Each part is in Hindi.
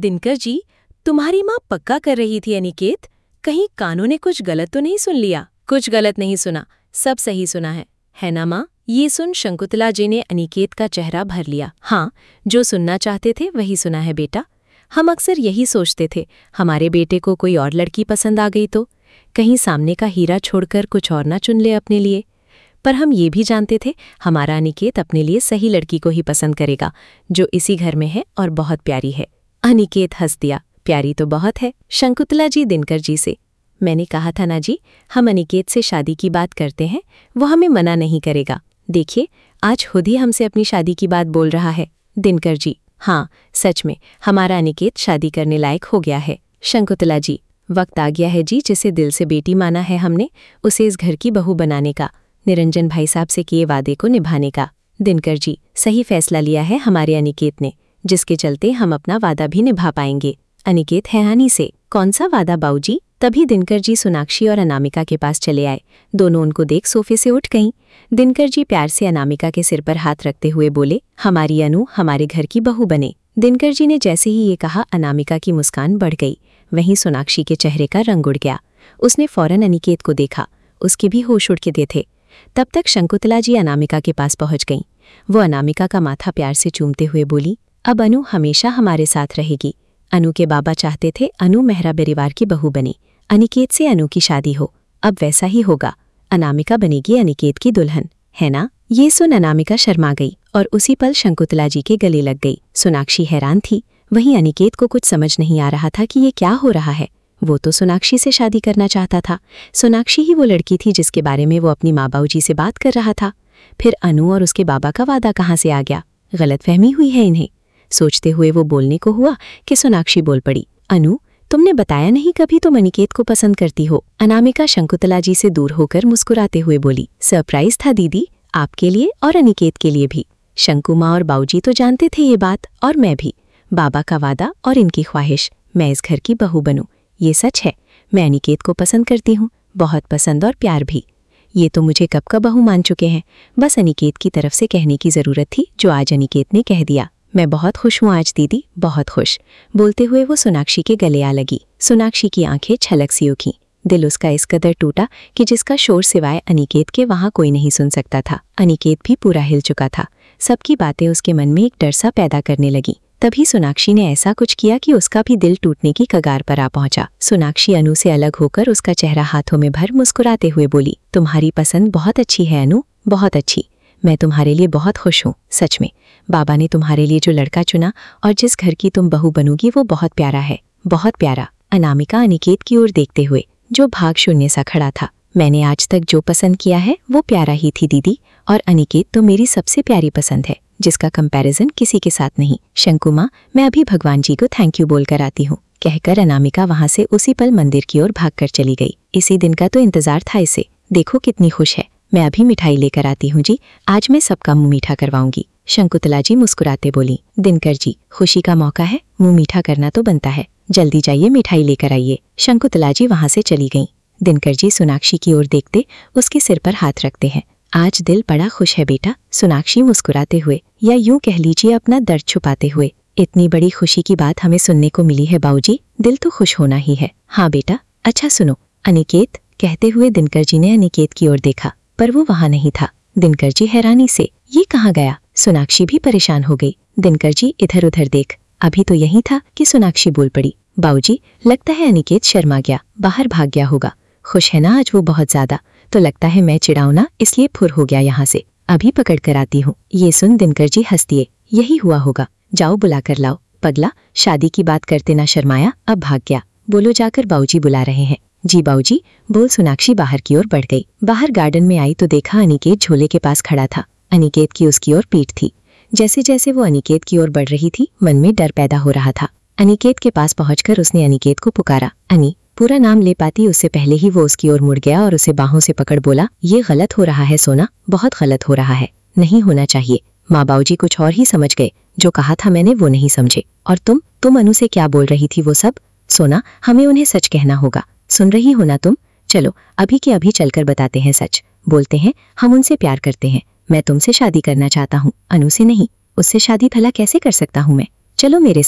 दिनकर जी, तुम्हारी माँ पक्का कर रही थी अनिकेत, कहीं कानों ने कुछ गलत तो नहीं सुन लिया? कुछ गलत नहीं सुना, सब सही सुना है ना माँ? ये सुन शंकुतला जी ने अनिकेत का चेहरा भर लिया। हाँ, जो सुनना चाहते थे वही सुना है बेटा। हम अक्सर यही सोचते थे, हमारे बेटे को कोई और लड़की पसंद आ गई तो कहीं सामने का हीरा छोड़कर कुछ और ना चुन ले अपने लिए। पर हम ये भी जानते थे, हमारा अनिकेत अपने लिए सही लड़की को ही पसंद करेगा, जो इसी घर में है और बहुत प्यारी है। अनिकेत हंस दिया। प्यारी तो बहुत है। शंकुतला जी दिनकर जी से, मैंने कहा था ना जी, हम अनिकेत से शादी की बात करते हैं, वो हमें मना नहीं करेगा। देखिए, आज खुद ही हमसे अपनी शादी की बात बोल रहा है। दिनकर जी, हाँ, सच में हमारा अनिकेत शादी करने लायक हो गया है। शंकुतला जी, वक्त आ गया है जी, जिसे दिल से बेटी माना है हमने, उसे इस घर की बहू बनाने का, निरंजन भाई साहब से किए वादे को निभाने का। दिनकर जी, सही फैसला लिया है हमारे अनिकेत ने, जिसके चलते हम अपना वादा भी निभा पाएंगे। अनिकेत हैरानी से, कौन सा वादा बाऊजी? तभी दिनकर जी सोनाक्षी और अनामिका के पास चले आए। दोनों उनको देख सोफे से उठ गईं। दिनकर जी प्यार से अनामिका के सिर पर हाथ रखते हुए बोले, हमारी अनु हमारे घर की बहू बने। दिनकर जी ने जैसे ही ये कहा, अनामिका की मुस्कान बढ़ गई। वहीं सोनाक्षी के चेहरे का रंग उड़ गया। उसने फौरन अनिकेत को देखा, उसके भी होश उड़ के थे। तब तक शंकुतला जी अनामिका के पास पहुंच गईं। वो अनामिका का माथा प्यार से चूमते हुए बोली, अब अनु हमेशा हमारे साथ रहेगी। अनु के बाबा चाहते थे अनु मेहरा परिवार की बहू बने, अनिकेत से अनु की शादी हो। अब वैसा ही होगा, अनामिका बनेगी अनिकेत की दुल्हन, है ना? ये सुन अनामिका शर्मा गई और उसी पल शंकुतला जी के गले लग गई। सोनाक्षी हैरान थी, वहीं अनिकेत को कुछ समझ नहीं आ रहा था कि ये क्या हो रहा है। वो तो सोनाक्षी से शादी करना चाहता था। सोनाक्षी ही वो लड़की थी जिसके बारे में वो अपनी माँ बाबू जी से बात कर रहा था। फिर अनु और उसके बाबा का वादा कहाँ से आ गया? गलतफहमी हुई है इन्हें। सोचते हुए वो बोलने को हुआ कि सोनाक्षी बोल पड़ी, अनु, तुमने बताया नहीं कभी तुम अनिकेत को पसंद करती हो। अनामिका शंकुतला जी से दूर होकर मुस्कुराते हुए बोली, सरप्राइज था दीदी, आपके लिए और अनिकेत के लिए भी। शंकु माँ और बाऊजी तो जानते थे ये बात, और मैं भी। बाबा का वादा और इनकी ख्वाहिश, मैं इस घर की बहू बनूं, ये सच है। मैं अनिकेत को पसंद करती हूँ, बहुत पसंद और प्यार भी। ये तो मुझे कब का बहू मान चुके हैं, बस अनिकेत की तरफ से कहने की ज़रूरत थी, जो आज अनिकेत ने कह दिया। मैं बहुत खुश हूँ आज दीदी, बहुत खुश। बोलते हुए वो सोनाक्षी के गले आ लगी। सोनाक्षी की आंखें छलक सी उठी। दिल उसका इस कदर टूटा कि जिसका शोर सिवाय अनिकेत के वहाँ कोई नहीं सुन सकता था। अनिकेत भी पूरा हिल चुका था। सबकी बातें उसके मन में एक डर सा पैदा करने लगी। तभी सोनाक्षी ने ऐसा कुछ किया कि उसका भी दिल टूटने की कगार पर आ पहुंचा। सोनाक्षी अनु से अलग होकर उसका चेहरा हाथों में भर मुस्कुराते हुए बोली, तुम्हारी पसंद बहुत अच्छी है अनु, बहुत अच्छी। मैं तुम्हारे लिए बहुत खुश हूँ, सच में। बाबा ने तुम्हारे लिए जो लड़का चुना और जिस घर की तुम बहू बनोगी वो बहुत प्यारा है, बहुत प्यारा। अनामिका अनिकेत की ओर देखते हुए, जो भाग शून्य सा खड़ा था, मैंने आज तक जो पसंद किया है वो प्यारा ही थी दीदी, और अनिकेत तो मेरी सबसे प्यारी पसंद है, जिसका कंपैरिजन किसी के साथ नहीं। शंकु माँ, मैं अभी भगवान जी को थैंक यू बोलकर आती हूँ, कहकर अनामिका वहां से उसी पल मंदिर की ओर भागकर चली गई। इसी दिन का तो इंतजार था इसे, देखो कितनी खुश है। मैं अभी मिठाई लेकर आती हूँ जी, आज मैं सबका मुंह मीठा करवाऊंगी। शंकुतला जी मुस्कुराते बोली, दिनकर जी, खुशी का मौका है, मुंह मीठा करना तो बनता है, जल्दी जाइए मिठाई लेकर आइए। शंकुतला जी वहां से चली गईं। दिनकर जी सोनाक्षी की ओर देखते उसके सिर पर हाथ रखते हैं। आज दिल बड़ा खुश है बेटा। सोनाक्षी मुस्कुराते हुए, या यूं कह लीजिए अपना दर्द छुपाते हुए, इतनी बड़ी खुशी की बात हमें सुनने को मिली है बाऊजी, दिल तो खुश होना ही है। हाँ बेटा, अच्छा सुनो, अनिकेत, कहते हुए दिनकर जी ने अनिकेत की ओर देखा, पर वो वहां नहीं था। दिनकर जी हैरानी से, ये कहाँ गया? सोनाक्षी भी परेशान हो गई। दिनकर जी इधर उधर देख, अभी तो यही था कि सोनाक्षी बोल पड़ी, बाऊजी, लगता है अनिकेत शर्मा गया, बाहर भाग गया होगा। खुश है ना आज वो बहुत ज्यादा, तो लगता है मैं चिढ़ाऊं ना, इसलिए फुर हो गया यहाँ से, अभी पकड़ कर आती हूँ। ये सुन दिनकर जी हंस दिए, यही हुआ होगा, जाओ बुला कर लाओ। पगला, शादी की बात करते ना शर्माया, अब भाग गया, बोलो जाकर बाऊजी बुला रहे हैं। जी बाऊजी, बोल। सोनाक्षी बाहर की ओर बढ़ गई। बाहर गार्डन में आई तो देखा अनिकेत झोले के पास खड़ा था। अनिकेत की उसकी ओर पीठ थी। जैसे जैसे वो अनिकेत की ओर बढ़ रही थी, मन में डर पैदा हो रहा था। अनिकेत के पास पहुंचकर उसने अनिकेत को पुकारा, अनी। पूरा नाम ले पाती उससे पहले ही वो उसकी ओर मुड़ गया और उसे बाहों से पकड़ बोला, ये गलत हो रहा है सोना, बहुत गलत हो रहा है, नहीं होना चाहिए। माँ बाऊजी कुछ और ही समझ गए, जो कहा था मैंने वो नहीं समझे। और तुम अनु से क्या बोल रही थी वो सब? सोना, हमें उन्हें सच कहना होगा, सुन रही हो ना तुम? चलो अभी के अभी चलकर बताते हैं सच। बोलते हैं हम उनसे प्यार करते हैं, मैं तुमसे शादी करना चाहता हूँ, अनु से नहीं। उससे शादी भला कैसे कर सकता हूँ मैं? चलो मेरे साथ,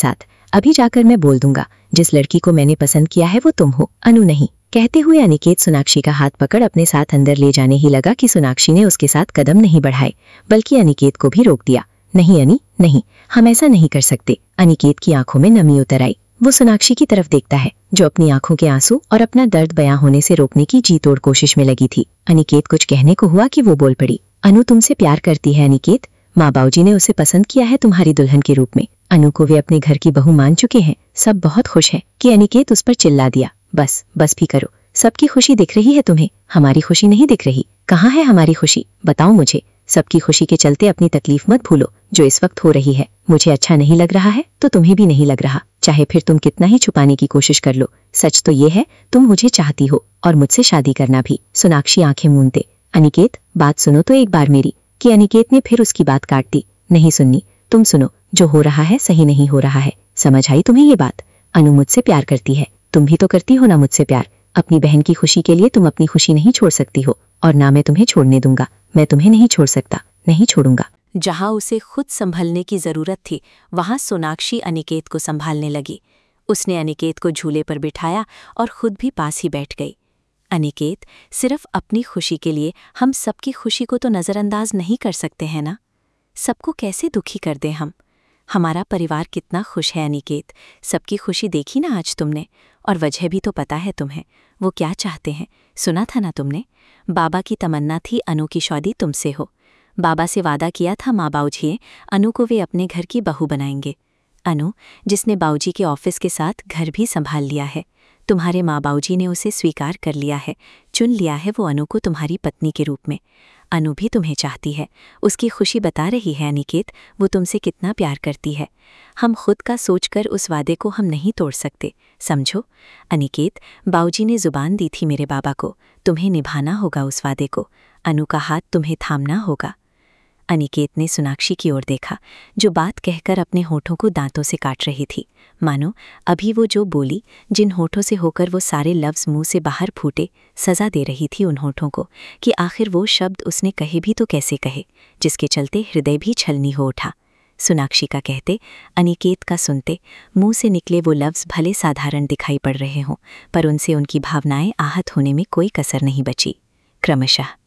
अभी जाकर मैं बोल दूंगा, जिस लड़की को मैंने पसंद किया है वो तुम हो, अनु नहीं। कहते हुए अनिकेत सोनाक्षी का हाथ पकड़ अपने साथ अंदर ले जाने ही लगा कि सोनाक्षी ने उसके साथ कदम नहीं बढ़ाए, बल्कि अनिकेत को भी रोक दिया। नहीं अनी, नहीं, हम ऐसा नहीं कर सकते। अनिकेत की आंखों में नमी उतर आई। वो सोनाक्षी की तरफ देखता है, जो अपनी आंखों के आंसू और अपना दर्द बयां होने से रोकने की जी तोड़ कोशिश में लगी थी। अनिकेत कुछ कहने को हुआ कि वो बोल पड़ी, अनु तुमसे प्यार करती है अनिकेत। माँ बाबूजी ने उसे पसंद किया है तुम्हारी दुल्हन के रूप में। अनु को वे अपने घर की बहू मान चुके हैं। सब बहुत खुश हैं। कि अनिकेत उस पर चिल्ला दिया, बस बस भी करो। सबकी खुशी दिख रही है तुम्हें, हमारी खुशी नहीं दिख रही। कहाँ है हमारी खुशी, बताओ मुझे। सबकी खुशी के चलते अपनी तकलीफ मत भूलो जो इस वक्त हो रही है। मुझे अच्छा नहीं लग रहा है तो तुम्हें भी नहीं लग रहा, चाहे फिर तुम कितना ही छुपाने की कोशिश कर लो। सच तो ये है, तुम मुझे चाहती हो और मुझसे शादी करना भी। सोनाक्षी आंखें मूंदते, अनिकेत बात सुनो तो एक बार मेरी। कि अनिकेत ने फिर उसकी बात काट दी। नहीं सुननी, तुम सुनो, जो हो रहा है सही नहीं हो रहा है। समझ आई तुम्हें ये बात? अनु मुझसे प्यार करती है, तुम भी तो करती हो ना मुझसे प्यार। अपनी बहन की खुशी के लिए तुम अपनी खुशी नहीं छोड़ सकती हो, और ना मैं तुम्हें छोड़ने दूंगा। मैं तुम्हें नहीं छोड़ सकता, नहीं छोड़ूंगा। जहां उसे खुद संभलने की जरूरत थी, वहां सोनाक्षी अनिकेत को संभालने लगी। उसने अनिकेत को झूले पर बिठाया और खुद भी पास ही बैठ गई। अनिकेत, सिर्फ अपनी खुशी के लिए हम सबकी खुशी को तो नज़रअंदाज नहीं कर सकते हैं ना। सबको कैसे दुखी कर दें हम। हमारा परिवार कितना खुश है अनिकेत, सबकी खुशी देखी ना आज तुमने। और वजह भी तो पता है तुम्हें, वो क्या चाहते हैं, सुना था ना तुमने। बाबा की तमन्ना थी अनु की शादी तुमसे हो। बाबा से वादा किया था माँ बाबूजी ने, अनु को वे अपने घर की बहू बनाएंगे। अनु, जिसने बाबूजी के ऑफिस के साथ घर भी संभाल लिया है। तुम्हारे माँ बाबूजी ने उसे स्वीकार कर लिया है, चुन लिया है वो अनु को तुम्हारी पत्नी के रूप में। अनु भी तुम्हें चाहती है, उसकी खुशी बता रही है अनिकेत, वो तुमसे कितना प्यार करती है। हम खुद का सोचकर उस वादे को हम नहीं तोड़ सकते, समझो। अनिकेत, बाबूजी ने जुबान दी थी मेरे बाबा को, तुम्हें निभाना होगा उस वादे को। अनु का हाथ तुम्हें थामना होगा। अनिकेत ने सोनाक्षी की ओर देखा, जो बात कहकर अपने होठों को दांतों से काट रही थी। मानो अभी वो जो बोली, जिन होठों से होकर वो सारे लफ्ज़ मुंह से बाहर फूटे, सज़ा दे रही थी उन होठों को कि आखिर वो शब्द उसने कहे भी तो कैसे कहे, जिसके चलते हृदय भी छलनी हो उठा। सोनाक्षी का कहते, अनिकेत का सुनते, मुंह से निकले वो लफ्ज़ भले साधारण दिखाई पड़ रहे हों, पर उनसे उनकी भावनाएं आहत होने में कोई कसर नहीं बची। क्रमशः